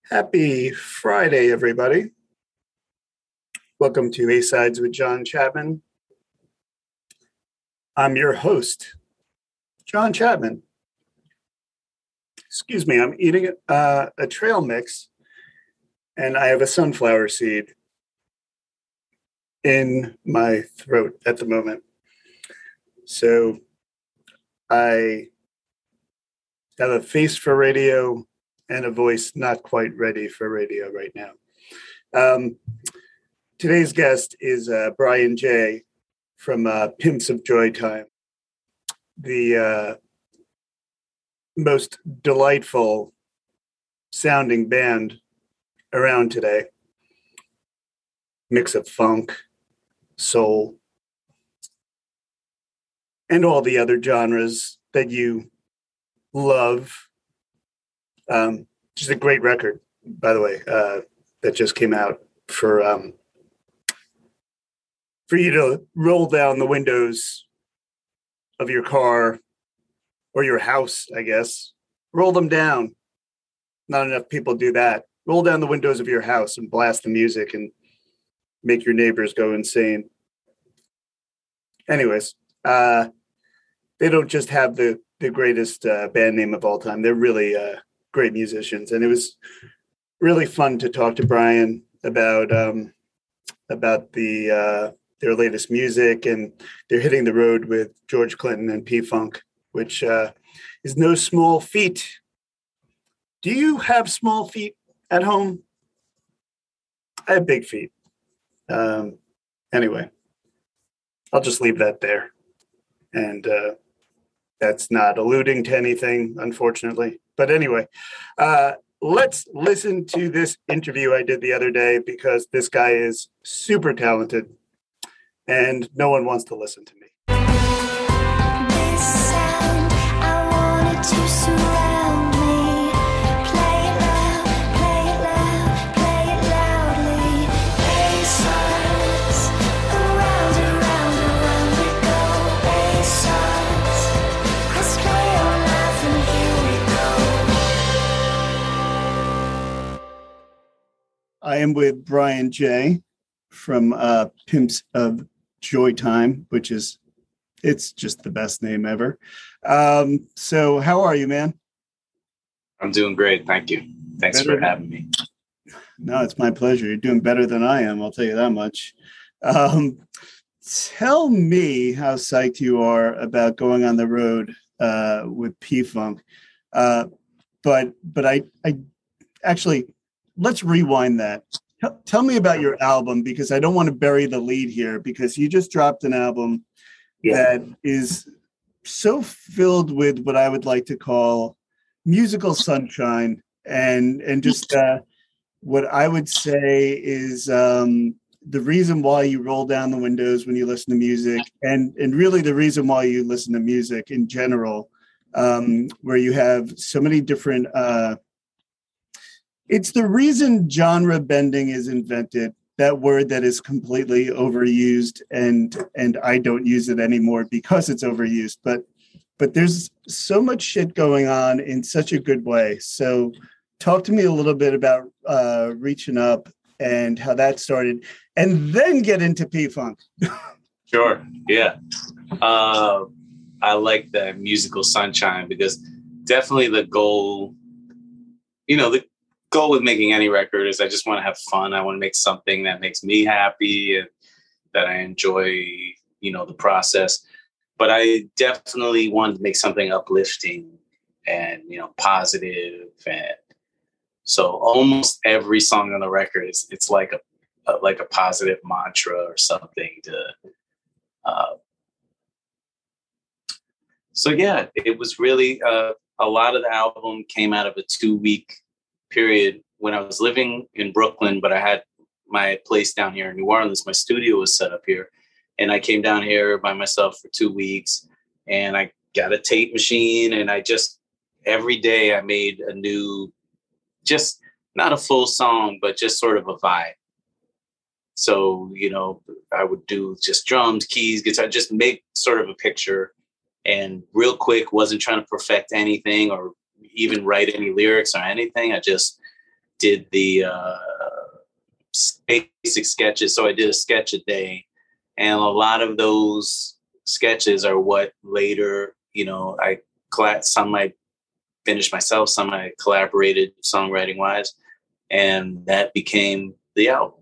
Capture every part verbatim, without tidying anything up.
Happy Friday, everybody. Welcome to A-Sides with John Chapman. I'm your host, John Chapman. Excuse me, I'm eating uh, a trail mix, and I have a sunflower seed in my throat at the moment. So I have a face for radio and a voice not quite ready for radio right now. Um, today's guest is uh, Brian J. from uh, Pimps of Joy Time, the uh, most delightful sounding band around today. Mix of funk, soul, and all the other genres that you love. Um, just a great record, by the way, uh, that just came out for um, for you to roll down the windows of your car or your house, I guess. Roll them down. Not enough people do that. Roll down the windows of your house and blast the music and make your neighbors go insane. Anyways, uh, they don't just have the, the greatest uh, band name of all time. They're really uh, great musicians. And it was really fun to talk to Brian about um, about the uh, their latest music, and they're hitting the road with George Clinton and P-Funk, which uh, is no small feat. Do you have small feet at home? I have big feet. Um, anyway, I'll just leave that there. And uh, that's not alluding to anything, unfortunately. But anyway, uh, let's listen to this interview I did the other day, because this guy is super talented and no one wants to listen to me. This sound, I want it to surround me. Play it loud, play it loud, play it loudly. A-sides, around, around, around we go. A-sides, let's play our life and here we go. I am with Brian J. from uh, Pimps of Joy Time, which is, it's just the best name ever. Um, so how are you, man? I'm doing great. Thank you. Thanks Better for having me. No, it's my pleasure. You're doing better than I am. I'll tell you that much. Um, tell me how psyched you are about going on the road uh, with P-Funk. Uh, but but I, I actually, let's rewind that. Tell, tell me about your album, because I don't want to bury the lead here, because you just dropped an album Yeah. that is so filled with what I would like to call musical sunshine, and and just uh, what I would say is um, the reason why you roll down the windows when you listen to music, and and really the reason why you listen to music in general, um, where you have so many different. Uh, it's the reason genre bending is invented. That word that is completely overused, and and I don't use it anymore because it's overused. But but there's so much shit going on in such a good way. So talk to me a little bit about uh, Reaching Up and how that started, and then get into P-Funk. Sure. Yeah. Uh, I like the musical sunshine, because definitely the goal, you know, the goal with making any record is I just want to have fun. I want to make something that makes me happy and that I enjoy, you know, the process. But I definitely wanted to make something uplifting and, you know, positive. And so almost every song on the record is, it's like a, a like a positive mantra or something to, uh, so yeah, it was really, uh, a lot of the album came out of a two week period when I was living in Brooklyn, but I had my place down here in New Orleans. My studio was set up here, and I came down here by myself for two weeks and I got a tape machine, and I just, every day I made a new, just not a full song, but just sort of a vibe. So, you know, I would do just drums, keys, guitar, just make sort of a picture, and real quick, wasn't trying to perfect anything or even write any lyrics or anything. I just did the uh, basic sketches. So I did a sketch a day, and a lot of those sketches are what later, you know, I some I finished myself, some I collaborated songwriting wise, and that became the album.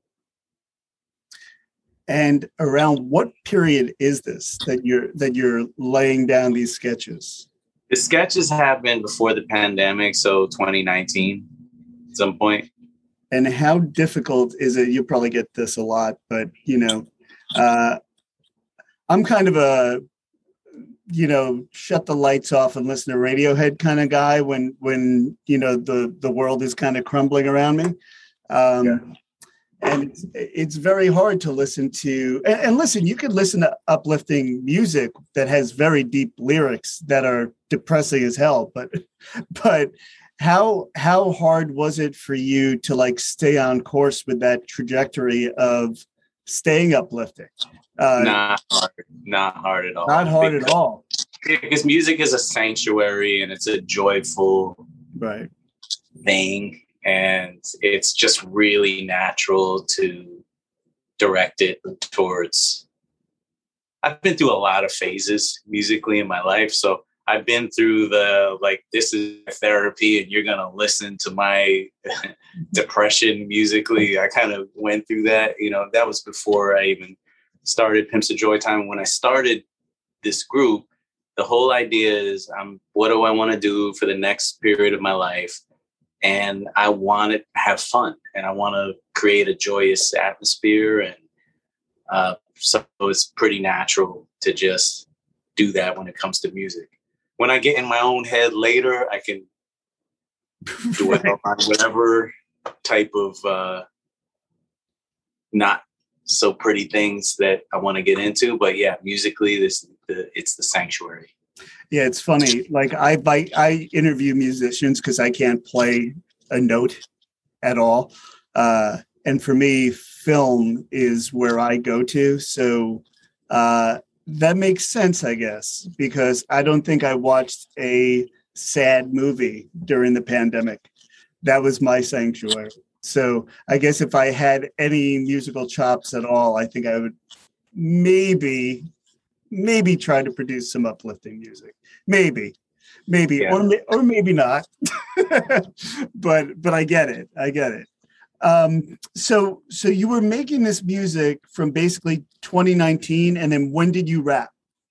And around what period is this that you're that you're laying down these sketches? The sketches happened before the pandemic, so twenty nineteen at some point. And how difficult is it? You probably get this a lot, but you know, uh, I'm kind of a, you know, shut the lights off and listen to Radiohead kind of guy when when you know the the world is kind of crumbling around me. Um, yeah. And it's, it's very hard to listen to. And, and listen, you can listen to uplifting music that has very deep lyrics that are depressing as hell. But, but how how hard was it for you to like stay on course with that trajectory of staying uplifting? Uh, not hard, not hard at all. Not hard because, at all. Because music is a sanctuary and it's a joyful right thing. And it's just really natural to direct it towards. I've been through a lot of phases musically in my life. So I've been through the, like, this is therapy and you're going to listen to my depression musically. I kind of went through that. You know, that was before I even started Pimps of Joy Time. When I started this group, the whole idea is, um, what do I want to do for the next period of my life? And I want to have fun, and I want to create a joyous atmosphere. And uh, so it's pretty natural to just do that when it comes to music. When I get in my own head later, I can do it on whatever type of uh, not so pretty things that I want to get into. But yeah, musically, this the, it's the sanctuary. Yeah, it's funny. Like I, I, I interview musicians because I can't play a note at all. Uh, and for me, film is where I go to. So uh, that makes sense, I guess, because I don't think I watched a sad movie during the pandemic. That was my sanctuary. So I guess if I had any musical chops at all, I think I would maybe... maybe try to produce some uplifting music, maybe, maybe, yeah. or or maybe not. but but I get it, I get it. Um, so so you were making this music from basically twenty nineteen, and then when did you rap?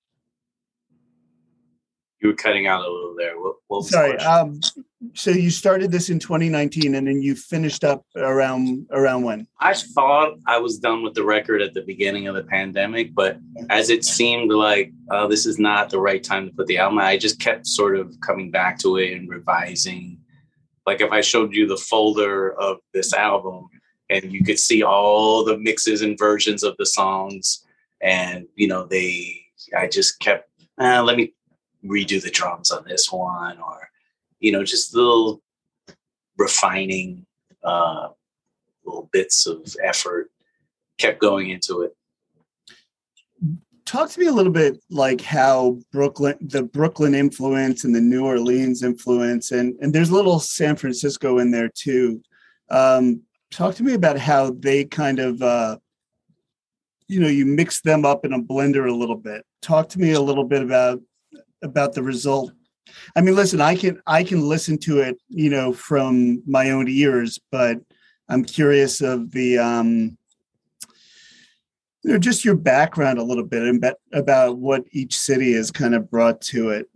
You were cutting out a little there. What, what was Sorry. Um, so you started this in twenty nineteen, and then you finished up around around when? I thought I was done with the record at the beginning of the pandemic, but as it seemed like uh, this is not the right time to put the album, I just kept sort of coming back to it and revising. Like if I showed you the folder of this album, and you could see all the mixes and versions of the songs, and you know they, I just kept uh, let me. redo the drums on this one, or, you know, just little refining uh, little bits of effort kept going into it. Talk to me a little bit like how Brooklyn, the Brooklyn influence and the New Orleans influence, and, and there's a little San Francisco in there too. Um, talk to me about how they kind of, uh, you know, you mix them up in a blender a little bit. Talk to me a little bit about about the result. I mean, listen, I can I can listen to it, you know, from my own ears, but I'm curious of the, um, you know, just your background a little bit and about, about what each city has kind of brought to it.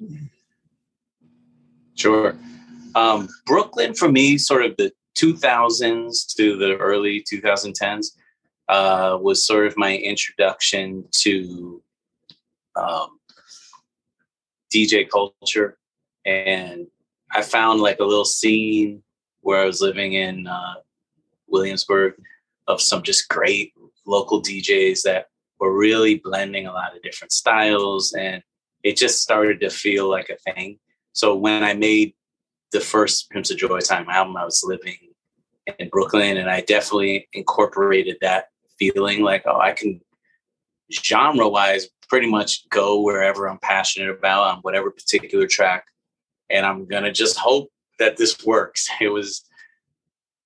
Sure. Um, Brooklyn, for me, sort of the two thousands to the early twenty tens, uh, was sort of my introduction to um, D J culture. And I found like a little scene where I was living in uh, Williamsburg of some just great local D Js that were really blending a lot of different styles. And it just started to feel like a thing. So when I made the first Pimps of Joy Time album, I was living in Brooklyn, and I definitely incorporated that feeling like, oh, I can genre wise pretty much go wherever I'm passionate about on whatever particular track. And I'm going to just hope that this works. It was,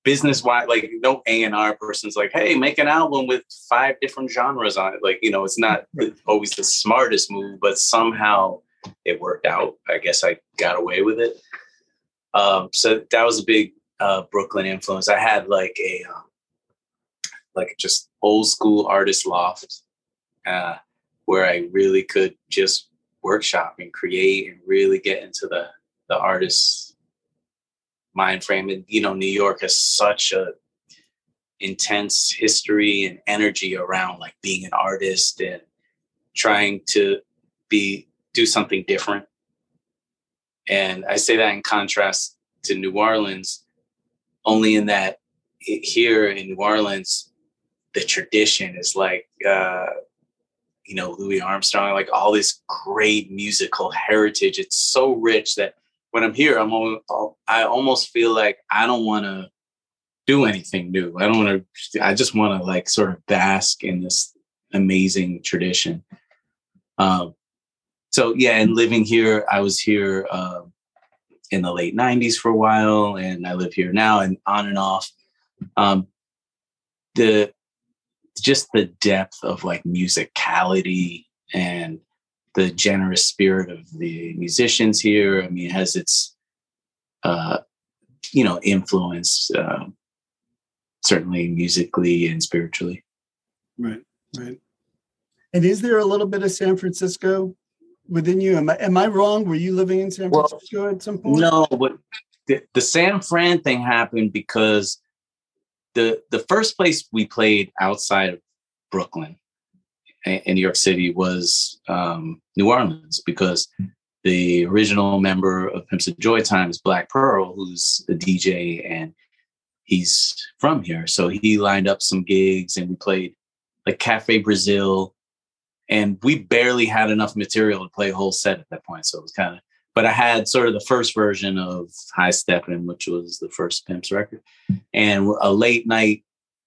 business wise, like no A and R person's like, hey, make an album with five different genres on it. Like, you know, it's not always the smartest move, but somehow it worked out. I guess I got away with it. Um, so that was a big uh, Brooklyn influence. I had like a um, like just old school artist loft uh, where I really could just workshop and create and really get into the the artist's mind frame. And you know, New York has such a intense history and energy around like being an artist and trying to be do something different. And I say that in contrast to New Orleans, only in that it, here in New Orleans, the tradition is like, uh, you know, Louis Armstrong, like all this great musical heritage. It's so rich that when I'm here, I'm al- I almost feel like I don't want to do anything new. I don't want to, I just want to like sort of bask in this amazing tradition. Um, so yeah, and living here, I was here um, in the late nineties for a while, and I live here now and on and off. Um, the, just the depth of like musicality and the generous spirit of the musicians here. I mean, it has its, uh, you know, influence, uh, certainly musically and spiritually. Right, right. And is there a little bit of San Francisco within you? Am I, am I wrong? Were you living in San Well, Francisco at some point? No, but the, the San Fran thing happened because the the first place we played outside of Brooklyn in New York City was um, New Orleans, because the original member of Pimps of Joy Time is Black Pearl, who's a D J, and he's from here. So he lined up some gigs and we played like Cafe Brazil, and we barely had enough material to play a whole set at that point. So it was kind of, but I had sort of the first version of High Steppin', which was the first Pimps record. And a late night,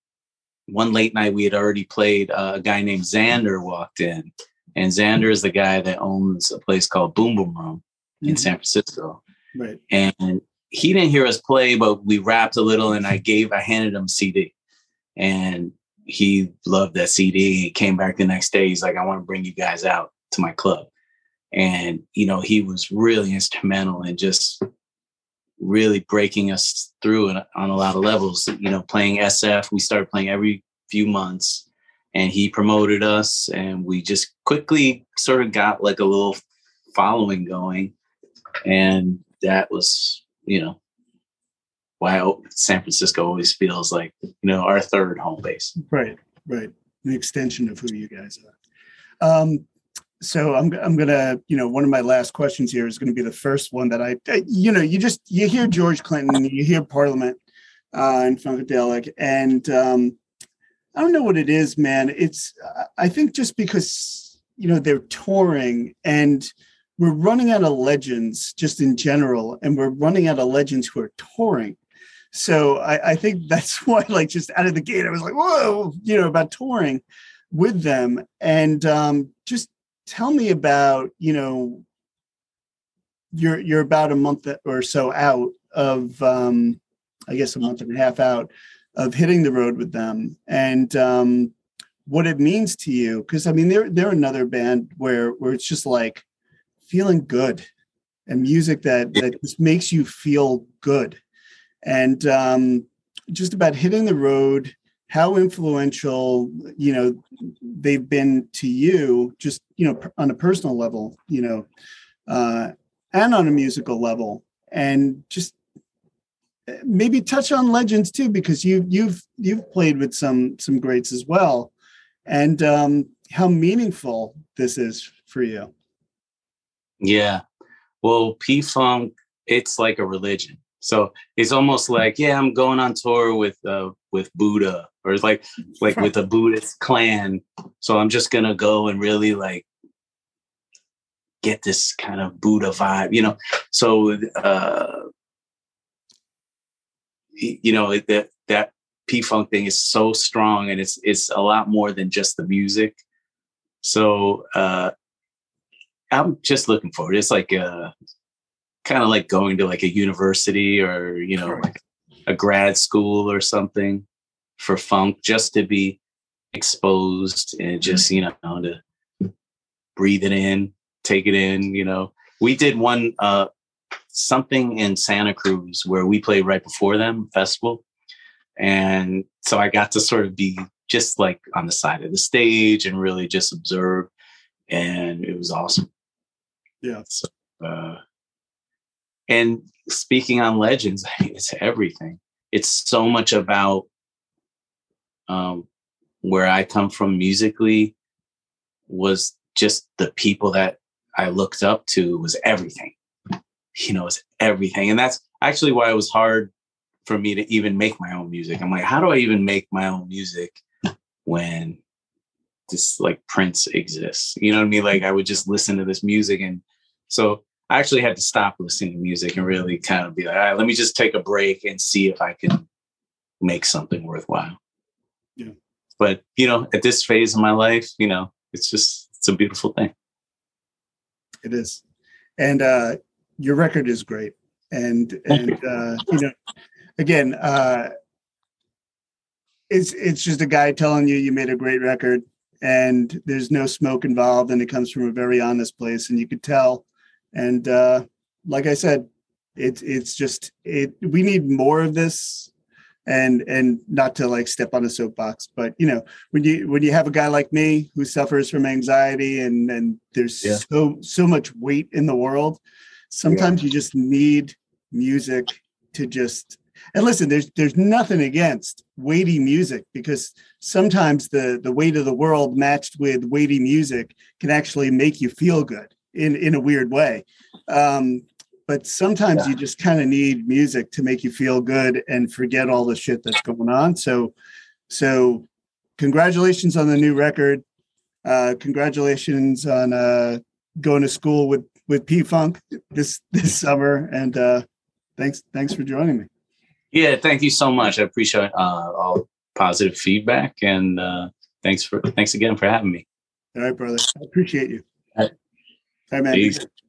one late night, we had already played, uh, a guy named Xander walked in, and Xander is the guy that owns a place called Boom Boom Room in mm-hmm. San Francisco. Right. And he didn't hear us play, but we rapped a little, and I gave, I handed him a C D, and he loved that C D. He came back the next day. He's like, I want to bring you guys out to my club. And, you know, he was really instrumental in just really breaking us through on a lot of levels. You know, playing S F, we started playing every few months, and he promoted us, and we just quickly sort of got like a little following going. And that was, you know, why San Francisco always feels like, you know, our third home base. Right, right. An extension of who you guys are. Um, so I'm I'm gonna, you know, one of my last questions here is going to be the first one that I, you know, you just you hear George Clinton, you hear Parliament uh, and Funkadelic, and um, I don't know what it is, man. It's I think just because, you know, they're touring and we're running out of legends just in general, and we're running out of legends who are touring. So I, I think that's why, like, just out of the gate, I was like, whoa, you know, about touring with them. And um, just tell me about, you know, you're you're about a month or so out of, um, I guess a month and a half out of hitting the road with them, and um, what it means to you. Because I mean, they're they're another band where where it's just like feeling good, and music that that just makes you feel good. And um, just about hitting the road, how influential, you know, they've been to you, just, you know, on a personal level, you know, uh, and on a musical level, and just maybe touch on legends too, because you you've you've played with some some greats as well, and um, how meaningful this is for you. Yeah, well, P-Funk, it's like a religion. So it's almost like, yeah, I'm going on tour with uh, with Buddha, or it's like like with a Buddhist clan. So I'm just gonna go and really like get this kind of Buddha vibe, you know. So uh, you know, that that P-Funk thing is so strong, and it's it's a lot more than just the music. So uh, I'm just looking forward. It's like a kind of like going to like a university, or, you know, like a grad school or something for funk, just to be exposed and just, you know, to breathe it in, take it in, you know. We did one, uh, something in Santa Cruz where we played right before them, festival. And so I got to sort of be just like on the side of the stage and really just observe. And it was awesome. Yeah. So, uh, and speaking on legends, it's everything. It's so much about um, where I come from musically was just the people that I looked up to was everything. You know, it's everything. And that's actually why it was hard for me to even make my own music. I'm like, how do I even make my own music when this like Prince exists? You know what I mean? Like I would just listen to this music. And so I actually had to stop listening to music and really kind of be like, all right, let me just take a break and see if I can make something worthwhile. Yeah. But, you know, at this phase of my life, you know, it's just, it's a beautiful thing. It is. And uh, your record is great. And, and uh, you know, again, uh, it's, it's just a guy telling you, you made a great record and there's no smoke involved and it comes from a very honest place and you could tell. And uh, like I said, it's, it's just, it, we need more of this. And and not to like step on a soapbox, but you know, when you when you have a guy like me who suffers from anxiety and and there's yeah. so so much weight in the world, sometimes yeah. you just need music to just and listen. There's there's nothing against weighty music because sometimes the the weight of the world matched with weighty music can actually make you feel good in in a weird way. Um, But sometimes yeah. you just kind of need music to make you feel good and forget all the shit that's going on. So, so congratulations on the new record. Uh, congratulations on uh, going to school with, with P-Funk this, this summer. And uh, thanks, thanks for joining me. Yeah. Thank you so much. I appreciate uh, all positive feedback and uh, thanks for, thanks again for having me. All right, brother. I appreciate you. All right. All right, man. Peace.